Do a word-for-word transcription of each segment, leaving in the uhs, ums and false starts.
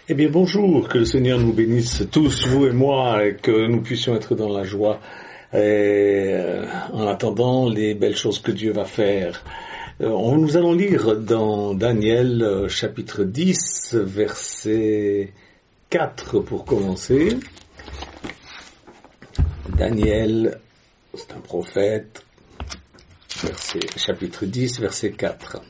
Eh bien bonjour, que le Seigneur nous bénisse tous, vous et moi, et que nous puissions être dans la joie et, euh, en attendant les belles choses que Dieu va faire. Euh, on, nous allons lire dans Daniel euh, chapitre dix, verset quatre pour commencer. Daniel, c'est un prophète, verset, chapitre dix, verset quatre.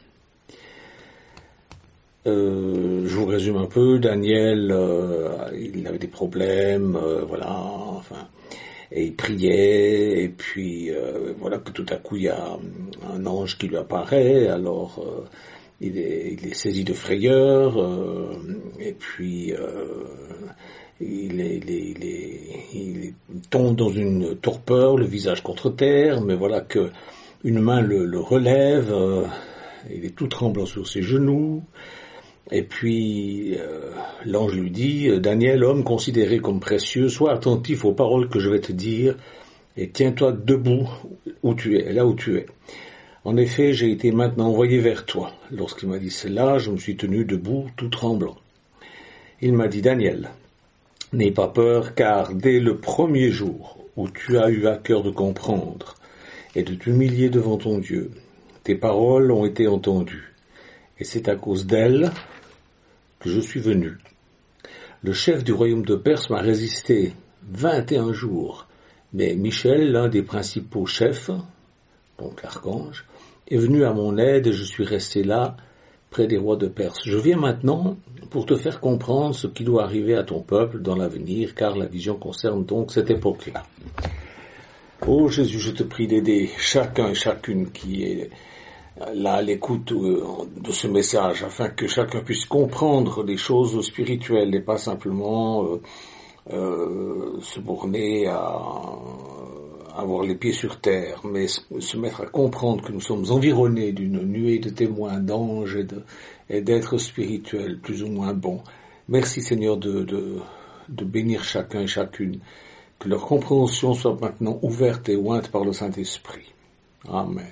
Euh, je vous résume un peu. Daniel, euh, il avait des problèmes, euh, voilà, enfin, et il priait, et puis euh, voilà que tout à coup il y a un ange qui lui apparaît, alors euh, il, est, il est saisi de frayeur, euh, et puis euh, il, est, il, est, il, est, il tombe dans une torpeur, le visage contre terre, mais voilà que une main le, le relève, euh, il est tout tremblant sur ses genoux. Et puis, euh, l'ange lui dit, « Daniel, homme considéré comme précieux, sois attentif aux paroles que je vais te dire, et tiens-toi debout où tu es, là où tu es. En effet, j'ai été maintenant envoyé vers toi. Lorsqu'il m'a dit cela, je me suis tenu debout, tout tremblant. Il m'a dit, Daniel, n'aie pas peur, car dès le premier jour où tu as eu à cœur de comprendre et de t'humilier devant ton Dieu, tes paroles ont été entendues, et c'est à cause d'elles que je suis venu. Le chef du royaume de Perse m'a résisté vingt et un jours, mais Michel, l'un des principaux chefs, donc l'archange, est venu à mon aide et je suis resté là, près des rois de Perse. Je viens maintenant pour te faire comprendre ce qui doit arriver à ton peuple dans l'avenir, car la vision concerne donc cette époque-là. Ô Jésus, je te prie d'aider chacun et chacune qui est là à l'écoute de ce message, afin que chacun puisse comprendre les choses spirituelles et pas simplement euh, euh, se borner à avoir les pieds sur terre, mais se mettre à comprendre que nous sommes environnés d'une nuée de témoins, d'anges et, de, et d'êtres spirituels plus ou moins bons. Merci Seigneur de, de, de bénir chacun et chacune, que leur compréhension soit maintenant ouverte et ointe par le Saint-Esprit. Amen.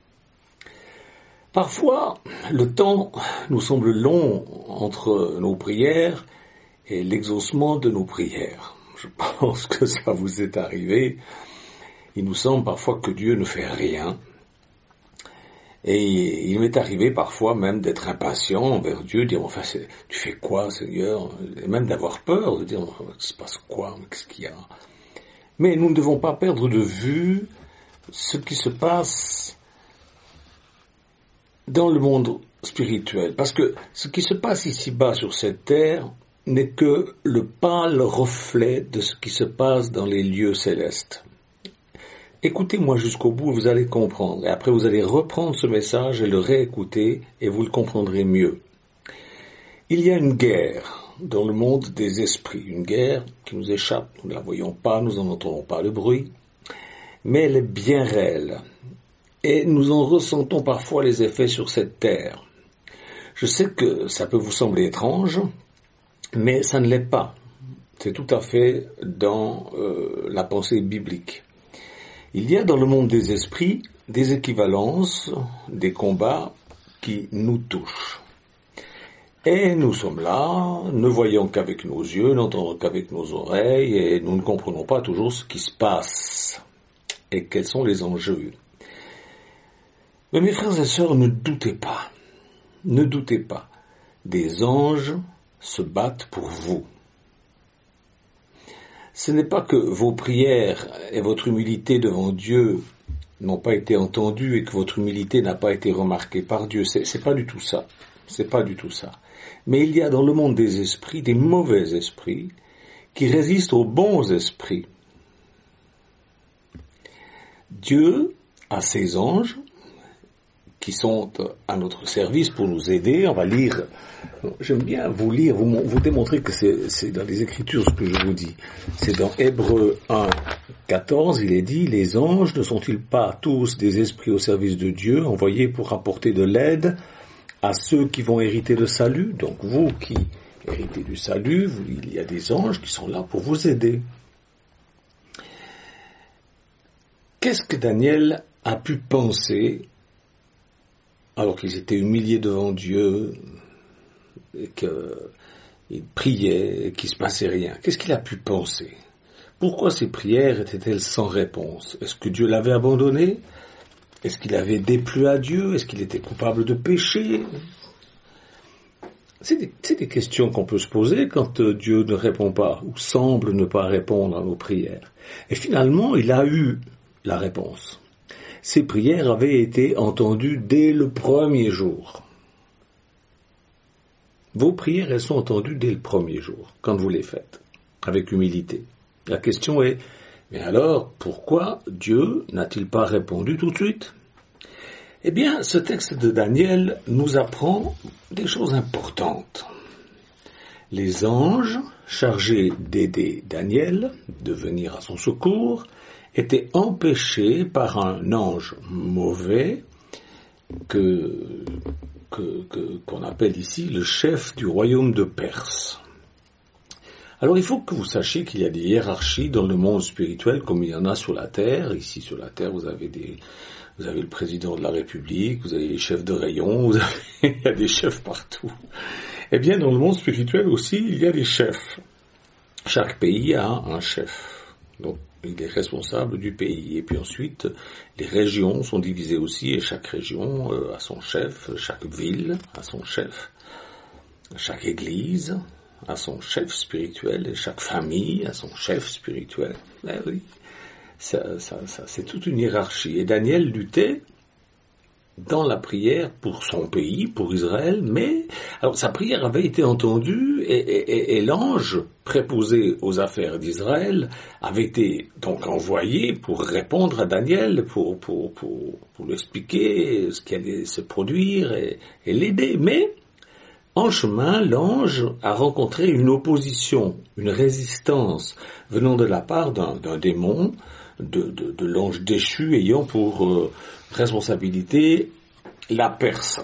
Parfois, le temps nous semble long entre nos prières et l'exaucement de nos prières. Je pense que ça vous est arrivé. Il nous semble parfois que Dieu ne fait rien. Et il m'est arrivé parfois même d'être impatient envers Dieu, de dire, enfin, c'est, tu fais quoi, Seigneur? Et même d'avoir peur, de dire, il se passe quoi, qu'est-ce qu'il y a? Mais nous ne devons pas perdre de vue ce qui se passe dans le monde spirituel, parce que ce qui se passe ici-bas sur cette terre n'est que le pâle reflet de ce qui se passe dans les lieux célestes. Écoutez-moi jusqu'au bout, vous allez comprendre, et après vous allez reprendre ce message et le réécouter, et vous le comprendrez mieux. Il y a une guerre dans le monde des esprits, une guerre qui nous échappe, nous ne la voyons pas, nous n'en entendons pas le bruit, mais elle est bien réelle. Et nous en ressentons parfois les effets sur cette terre. Je sais que ça peut vous sembler étrange, mais ça ne l'est pas. C'est tout à fait dans euh, la pensée biblique. Il y a dans le monde des esprits des équivalences, des combats qui nous touchent. Et nous sommes là, ne voyant qu'avec nos yeux, n'entendant qu'avec nos oreilles, et nous ne comprenons pas toujours ce qui se passe et quels sont les enjeux. Mais mes frères et sœurs, ne doutez pas, ne doutez pas, des anges se battent pour vous. Ce n'est pas que vos prières et votre humilité devant Dieu n'ont pas été entendues et que votre humilité n'a pas été remarquée par Dieu, c'est, c'est pas du tout ça, c'est pas du tout ça. Mais il y a dans le monde des esprits, des mauvais esprits, qui résistent aux bons esprits. Dieu a ses anges, qui sont à notre service pour nous aider. On va lire, j'aime bien vous lire, vous, vous démontrer que c'est, c'est dans les Écritures ce que je vous dis. C'est dans Hébreux un, quatorze, il est dit, les anges ne sont-ils pas tous des esprits au service de Dieu, envoyés pour apporter de l'aide à ceux qui vont hériter le salut? Donc vous qui héritez du salut, vous, il y a des anges qui sont là pour vous aider. Qu'est-ce que Daniel a pu penser alors qu'ils étaient humiliés devant Dieu, et que il priait et qu'il ne se passait rien. Qu'est-ce qu'il a pu penser? Pourquoi ces prières étaient-elles sans réponse? Est-ce que Dieu l'avait abandonné? Est-ce qu'il avait déplu à Dieu? Est-ce qu'il était coupable de péché? C'est des, c'est des questions qu'on peut se poser quand Dieu ne répond pas ou semble ne pas répondre à nos prières. Et finalement, il a eu la réponse. Ces prières avaient été entendues dès le premier jour. Vos prières, elles sont entendues dès le premier jour, quand vous les faites, avec humilité. La question est, mais alors, pourquoi Dieu n'a-t-il pas répondu tout de suite? Eh bien, ce texte de Daniel nous apprend des choses importantes. Les anges, chargés d'aider Daniel, de venir à son secours, étaient empêchés par un ange mauvais que, que, que, qu'on appelle ici le chef du royaume de Perse. Alors il faut que vous sachiez qu'il y a des hiérarchies dans le monde spirituel comme il y en a sur la terre. Ici sur la terre vous avez des, vous avez le président de la République, vous avez les chefs de rayon, vous avez, il y a des chefs partout. Eh bien dans le monde spirituel aussi il y a des chefs. Chaque pays a un chef. Donc il est responsable du pays. Et puis ensuite les régions sont divisées aussi et chaque région a son chef, chaque ville a son chef, chaque église à son chef spirituel, et chaque famille a son chef spirituel. Eh oui, ça, ça, ça, c'est toute une hiérarchie. Et Daniel luttait dans la prière pour son pays, pour Israël, mais alors sa prière avait été entendue et, et, et, et l'ange préposé aux affaires d'Israël avait été donc envoyé pour répondre à Daniel, pour, pour, pour, pour lui expliquer ce qui allait se produire et, et l'aider. Mais en chemin, l'ange a rencontré une opposition, une résistance venant de la part d'un, d'un démon, de, de, de l'ange déchu ayant pour euh, responsabilité la Perse.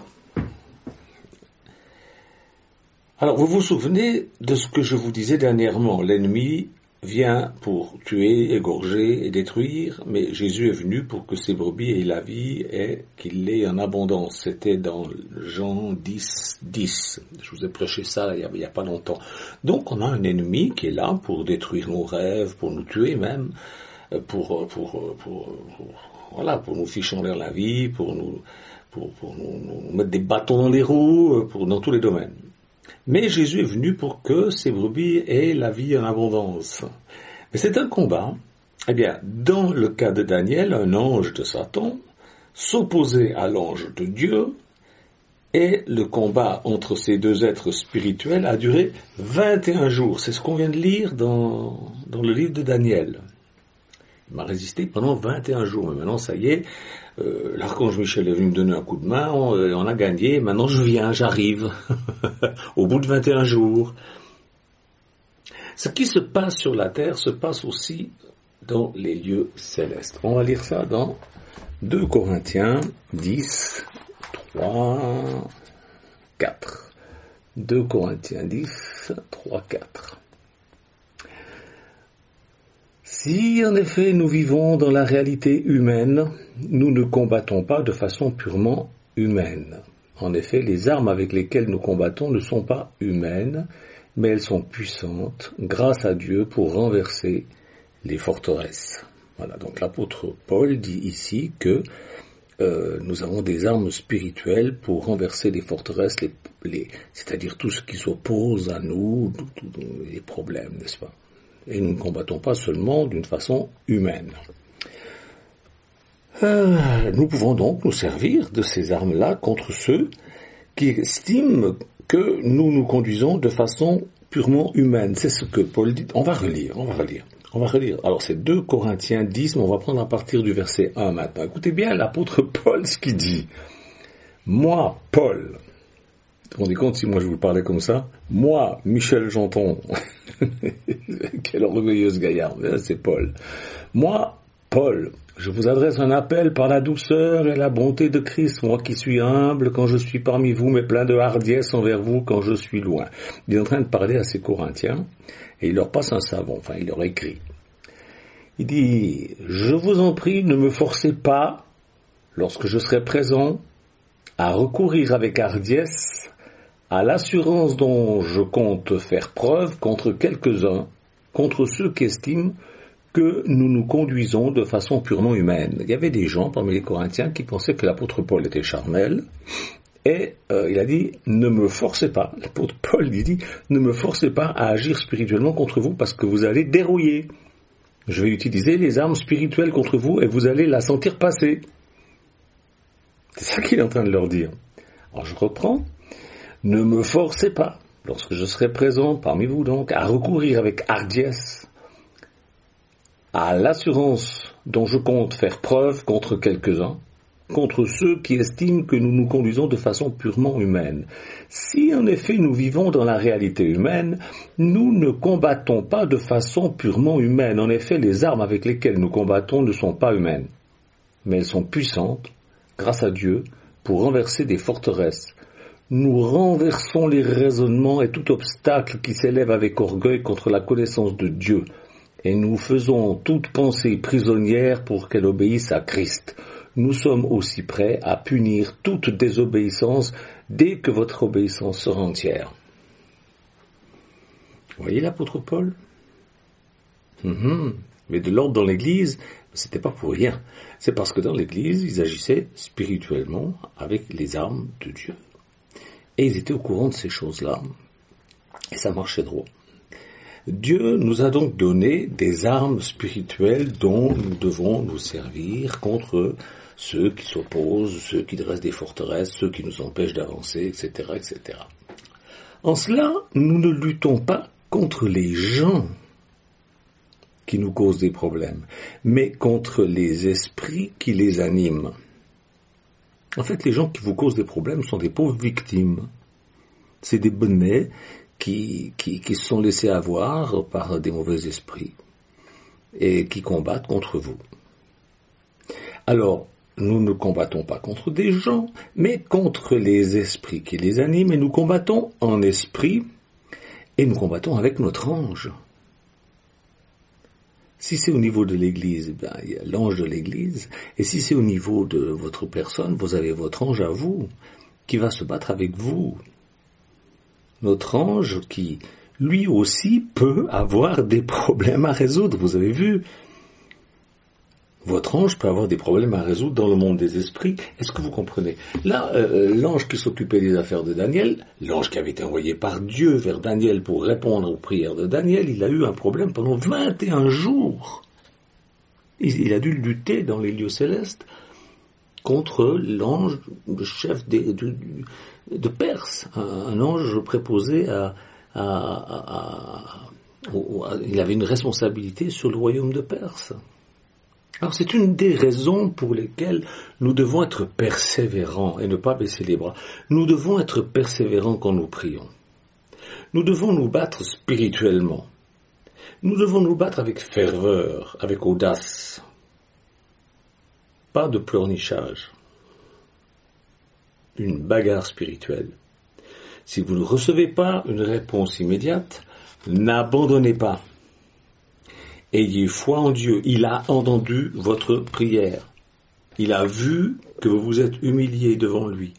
Alors, vous vous souvenez de ce que je vous disais dernièrement, l'ennemi vient pour tuer, égorger et détruire, mais Jésus est venu pour que ses brebis aient la vie et qu'il l'ait en abondance. C'était dans Jean dix, dix. Je vous ai prêché ça il n'y a, a pas longtemps. Donc on a un ennemi qui est là pour détruire nos rêves, pour nous tuer même, pour, pour, pour, pour, voilà, pour nous ficher en l'air la vie, pour nous, pour, pour nous, nous mettre des bâtons dans les roues, pour, dans tous les domaines. Mais Jésus est venu pour que ses brebis aient la vie en abondance. Mais c'est un combat. Eh bien, dans le cas de Daniel, un ange de Satan s'opposait à l'ange de Dieu, et le combat entre ces deux êtres spirituels a duré vingt et un jours. C'est ce qu'on vient de lire dans, dans le livre de Daniel. Il m'a résisté pendant vingt et un jours, mais maintenant ça y est, euh, l'archange Michel est venu me donner un coup de main, on, on a gagné, maintenant je viens, j'arrive, au bout de vingt et un jours. Ce qui se passe sur la terre se passe aussi dans les lieux célestes. On va lire ça dans deux Corinthiens dix, trois, quatre. deux Corinthiens dix, trois, quatre. Si, en effet, nous vivons dans la réalité humaine, nous ne combattons pas de façon purement humaine. En effet, les armes avec lesquelles nous combattons ne sont pas humaines, mais elles sont puissantes, grâce à Dieu, pour renverser les forteresses. Voilà, donc l'apôtre Paul dit ici que euh, nous avons des armes spirituelles pour renverser les forteresses, les, les, c'est-à-dire tout ce qui s'oppose à nous, tous les problèmes, n'est-ce pas? Et nous ne combattons pas seulement d'une façon humaine. Euh, nous pouvons donc nous servir de ces armes-là contre ceux qui estiment que nous nous conduisons de façon purement humaine. C'est ce que Paul dit. On va relire, on va relire. On va relire. Alors c'est deux Corinthiens dix, mais on va prendre à partir du verset un maintenant. Écoutez bien l'apôtre Paul ce qu'il dit. Moi, Paul, vous vous rendez compte si moi je vous parlais comme ça? Moi, Michel Janton, quelle orgueilleuse gaillarde, c'est Paul. Moi, Paul, je vous adresse un appel par la douceur et la bonté de Christ, moi qui suis humble quand je suis parmi vous, mais plein de hardiesse envers vous quand je suis loin. Il est en train de parler à ses Corinthiens, et il leur passe un savon, enfin il leur écrit. Il dit, je vous en prie, ne me forcez pas, lorsque je serai présent, à recourir avec hardiesse à l'assurance dont je compte faire preuve contre quelques-uns, contre ceux qui estiment que nous nous conduisons de façon purement humaine. Il y avait des gens parmi les Corinthiens qui pensaient que l'apôtre Paul était charnel, et euh, il a dit, ne me forcez pas, l'apôtre Paul il dit, ne me forcez pas à agir spirituellement contre vous parce que vous allez dérouiller. Je vais utiliser les armes spirituelles contre vous et vous allez la sentir passer. C'est ça qu'il est en train de leur dire. Alors je reprends, ne me forcez pas, lorsque je serai présent parmi vous donc, à recourir avec hardiesse à l'assurance dont je compte faire preuve contre quelques-uns, contre ceux qui estiment que nous nous conduisons de façon purement humaine. Si en effet nous vivons dans la réalité humaine, nous ne combattons pas de façon purement humaine. En effet, les armes avec lesquelles nous combattons ne sont pas humaines, mais elles sont puissantes, grâce à Dieu, pour renverser des forteresses. Nous renversons les raisonnements et tout obstacle qui s'élève avec orgueil contre la connaissance de Dieu, et nous faisons toute pensée prisonnière pour qu'elle obéisse à Christ. Nous sommes aussi prêts à punir toute désobéissance dès que votre obéissance sera entière. Vous voyez l'apôtre Paul ? mm-hmm. Mais de l'ordre dans l'Église, c'était pas pour rien. C'est parce que dans l'Église, ils agissaient spirituellement avec les armes de Dieu. Et ils étaient au courant de ces choses-là. Et ça marchait droit. Dieu nous a donc donné des armes spirituelles dont nous devons nous servir contre ceux qui s'opposent, ceux qui dressent des forteresses, ceux qui nous empêchent d'avancer, et cetera, et cetera. En cela, nous ne luttons pas contre les gens qui nous causent des problèmes, mais contre les esprits qui les animent. En fait, les gens qui vous causent des problèmes sont des pauvres victimes. C'est des bonnets qui, qui, qui se sont laissés avoir par des mauvais esprits et qui combattent contre vous. Alors, nous ne combattons pas contre des gens, mais contre les esprits qui les animent, et nous combattons en esprit, et nous combattons avec notre ange. Si c'est au niveau de l'Église, ben, il y a l'ange de l'Église, et si c'est au niveau de votre personne, vous avez votre ange à vous, qui va se battre avec vous. Notre ange qui, lui aussi, peut avoir des problèmes à résoudre, vous avez vu. Votre ange peut avoir des problèmes à résoudre dans le monde des esprits. Est-ce que vous comprenez ? Là, euh, l'ange qui s'occupait des affaires de Daniel, l'ange qui avait été envoyé par Dieu vers Daniel pour répondre aux prières de Daniel, il a eu un problème pendant vingt et un jours. Il, il a dû lutter dans les lieux célestes contre l'ange, le chef des, de, de Perse, un, un ange préposé à, à, à, à, à... Il avait une responsabilité sur le royaume de Perse. Alors c'est une des raisons pour lesquelles nous devons être persévérants et ne pas baisser les bras. Nous devons être persévérants quand nous prions. Nous devons nous battre spirituellement. Nous devons nous battre avec ferveur, avec audace. Pas de pleurnichage. Une bagarre spirituelle. Si vous ne recevez pas une réponse immédiate, n'abandonnez pas. Ayez foi en Dieu. Il a entendu votre prière. Il a vu que vous vous êtes humilié devant lui.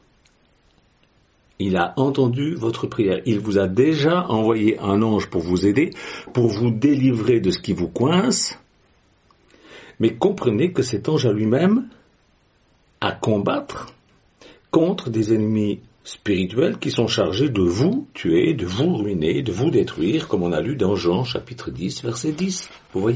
Il a entendu votre prière. Il vous a déjà envoyé un ange pour vous aider, pour vous délivrer de ce qui vous coince. Mais comprenez que cet ange a lui-même à combattre contre des ennemis spirituels qui sont chargés de vous tuer, de vous ruiner, de vous détruire, comme on a lu dans Jean chapitre dix, verset dix. Vous voyez ?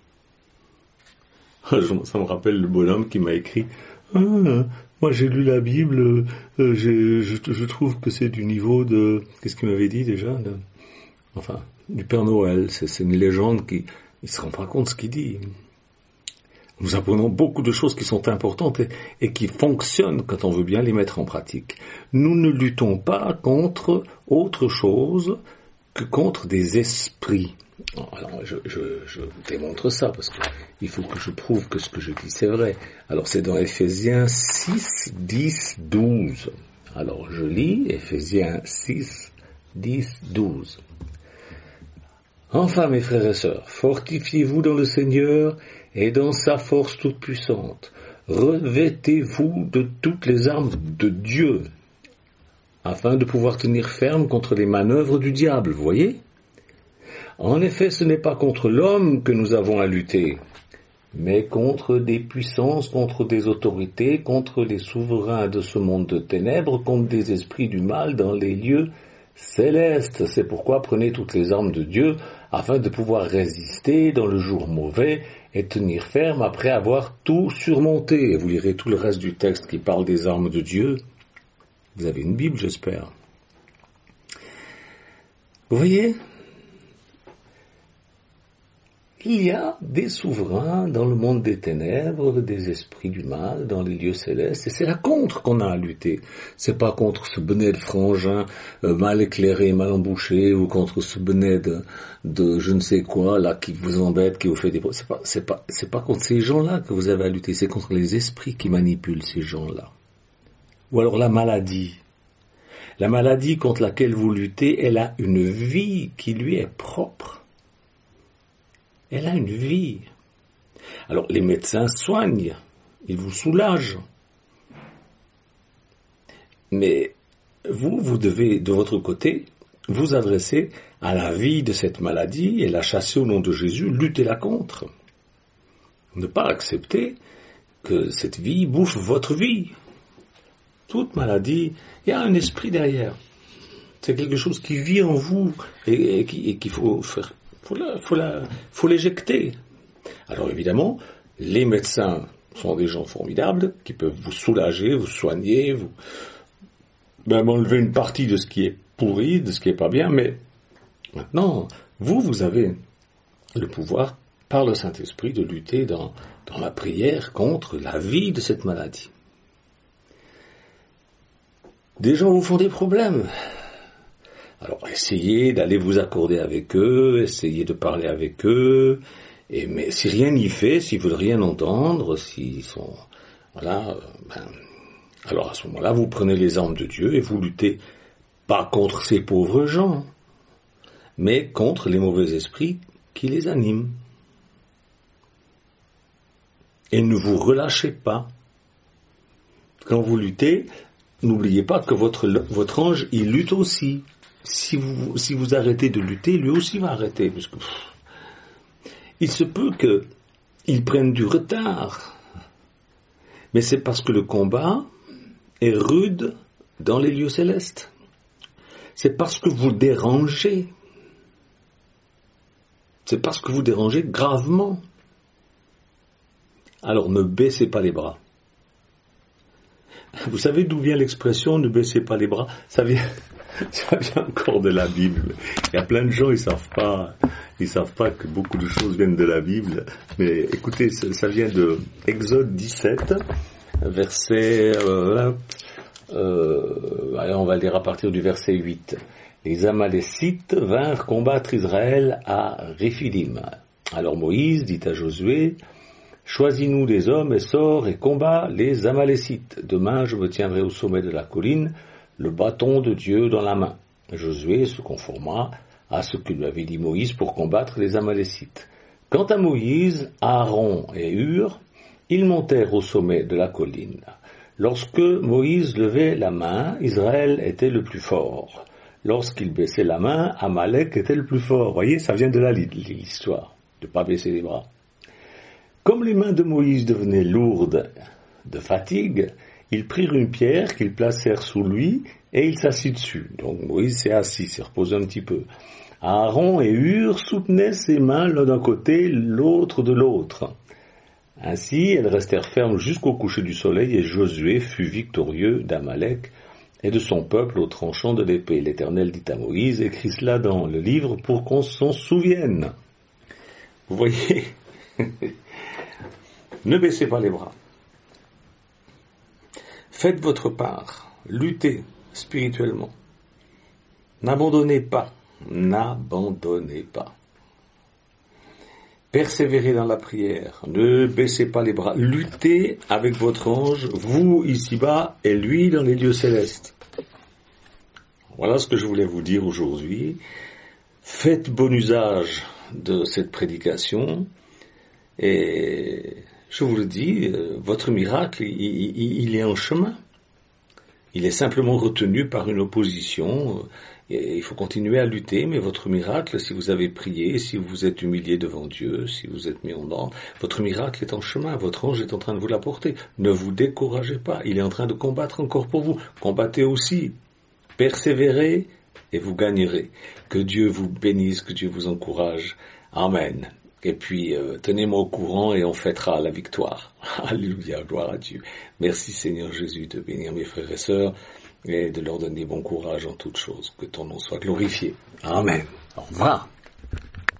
Ça me rappelle le bonhomme qui m'a écrit ah, « Moi j'ai lu la Bible, euh, je, je, je trouve que c'est du niveau de... » Qu'est-ce qu'il m'avait dit déjà de, enfin, du Père Noël. C'est, c'est une légende qui... Il ne se rend pas compte de ce qu'il dit. Nous apprenons beaucoup de choses qui sont importantes et, et qui fonctionnent quand on veut bien les mettre en pratique. Nous ne luttons pas contre autre chose que contre des esprits. Alors, je, je, je vous démontre ça parce que il faut que je prouve que ce que je dis c'est vrai. Alors, c'est dans Éphésiens six, dix, douze. Alors, je lis Éphésiens six, dix, douze. Enfin, mes frères et sœurs, fortifiez-vous dans le Seigneur et dans sa force toute puissante. Revêtez-vous de toutes les armes de Dieu, afin de pouvoir tenir ferme contre les manœuvres du diable, vous voyez ? En effet, ce n'est pas contre l'homme que nous avons à lutter, mais contre des puissances, contre des autorités, contre les souverains de ce monde de ténèbres, contre des esprits du mal dans les lieux célestes. C'est pourquoi prenez toutes les armes de Dieu, afin de pouvoir résister dans le jour mauvais et tenir ferme après avoir tout surmonté. Et vous lirez tout le reste du texte qui parle des armes de Dieu. Vous avez une Bible, j'espère. Vous voyez ? Il y a des souverains dans le monde des ténèbres, des esprits du mal, dans les lieux célestes, et c'est là contre qu'on a à lutter. C'est pas contre ce bonnet de frangin euh, mal éclairé, mal embouché, ou contre ce bonnet de, de je ne sais quoi, là, qui vous embête, qui vous fait des... C'est pas, c'est pas, c'est pas contre ces gens-là que vous avez à lutter, c'est contre les esprits qui manipulent ces gens-là. Ou alors la maladie. La maladie contre laquelle vous luttez, elle a une vie qui lui est propre. Elle a une vie. Alors, les médecins soignent, ils vous soulagent. Mais vous, vous devez, de votre côté, vous adresser à la vie de cette maladie et la chasser au nom de Jésus, lutter-la contre. Ne pas accepter que cette vie bouffe votre vie. Toute maladie, il y a un esprit derrière. C'est quelque chose qui vit en vous et, et, et qu'il faut faire. Faut la, faut la, faut l'éjecter. Alors évidemment, les médecins sont des gens formidables qui peuvent vous soulager, vous soigner, vous même enlever une partie de ce qui est pourri, de ce qui est pas bien. Mais maintenant, vous, vous avez le pouvoir, par le Saint-Esprit, de lutter dans, dans la prière contre la vie de cette maladie. Des gens vous font des problèmes. Alors, essayez d'aller vous accorder avec eux, essayez de parler avec eux, et, mais si rien n'y fait, s'ils veulent rien entendre, s'ils sont, voilà, ben, alors à ce moment-là, vous prenez les armes de Dieu et vous luttez pas contre ces pauvres gens, mais contre les mauvais esprits qui les animent. Et ne vous relâchez pas. Quand vous luttez, n'oubliez pas que votre, votre ange, il lutte aussi. Si vous, si vous arrêtez de lutter, lui aussi va arrêter. Parce que, pff, il se peut qu'il prenne du retard. Mais c'est parce que le combat est rude dans les lieux célestes. C'est parce que vous dérangez. C'est parce que vous dérangez gravement. Alors ne baissez pas les bras. Vous savez d'où vient l'expression « ne baissez pas les bras » ? Ça vient... Ça vient encore de la Bible. Il y a plein de gens, ils savent pas, ils savent pas que beaucoup de choses viennent de la Bible. Mais écoutez, ça, ça vient de Exode dix-sept, verset, euh, euh, allez, on va lire à partir du verset huit. Les Amalécites vinrent combattre Israël à Réphidim. Alors Moïse dit à Josué, choisis-nous des hommes et sors et combat les Amalécites. Demain, je me tiendrai au sommet de la colline, le bâton de Dieu dans la main. Josué se conforma à ce que lui avait dit Moïse pour combattre les Amalécites. Quant à Moïse, Aaron et Hur, ils montèrent au sommet de la colline. Lorsque Moïse levait la main, Israël était le plus fort. Lorsqu'il baissait la main, Amalek était le plus fort. Vous voyez, ça vient de là l'histoire, de ne pas baisser les bras. Comme les mains de Moïse devenaient lourdes de fatigue, ils prirent une pierre qu'ils placèrent sous lui et il s'assit dessus. Donc Moïse s'est assis, s'est reposé un petit peu. Aaron et Hur soutenaient ses mains l'un d'un côté, l'autre de l'autre. Ainsi, elles restèrent fermes jusqu'au coucher du soleil et Josué fut victorieux d'Amalek et de son peuple au tranchant de l'épée. L'Éternel dit à Moïse, écris cela dans le livre pour qu'on s'en souvienne. Vous voyez, ne baissez pas les bras. Faites votre part, luttez spirituellement. N'abandonnez pas, n'abandonnez pas. Persévérez dans la prière, ne baissez pas les bras, luttez avec votre ange, vous ici-bas et lui dans les lieux célestes. Voilà ce que je voulais vous dire aujourd'hui. Faites bon usage de cette prédication et je vous le dis, votre miracle, il, il, il est en chemin. Il est simplement retenu par une opposition. Et il faut continuer à lutter, mais votre miracle, si vous avez prié, si vous vous êtes humilié devant Dieu, si vous êtes mis en ordre, votre miracle est en chemin, votre ange est en train de vous l'apporter. Ne vous découragez pas, il est en train de combattre encore pour vous. Combattez aussi, persévérez et vous gagnerez. Que Dieu vous bénisse, que Dieu vous encourage. Amen. Et puis, euh, tenez-moi au courant et on fêtera la victoire. Alléluia, gloire à Dieu. Merci Seigneur Jésus de bénir mes frères et sœurs et de leur donner bon courage en toutes choses. Que ton nom soit glorifié. Amen. Au revoir.